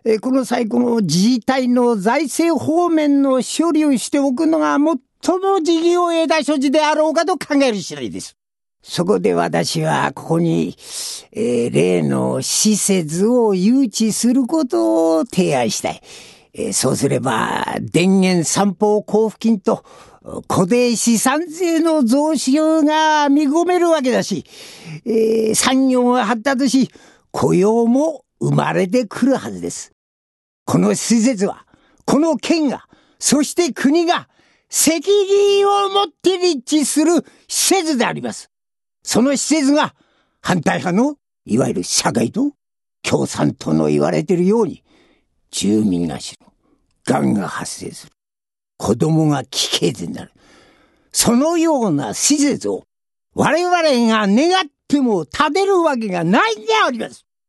この際この自治体の財政方面の処理をしておくのが最も事業枝所持であろうかと考える次第です。そこで私はここに、例の施設を誘致することを提案したい。そうすれば電源三方交付金と固定資産税の増収が見込めるわけだし、産業が発達し雇用も生まれてくるはずです。この施設はこの県が、そして国が責任を持って立地する施設であります。その施設が反対派のいわゆる社会と共産党の言われているように、住民が死ぬ、癌が発生する、子供が奇形でなる、そのような施設を我々が願っても建てるわけがないんであります。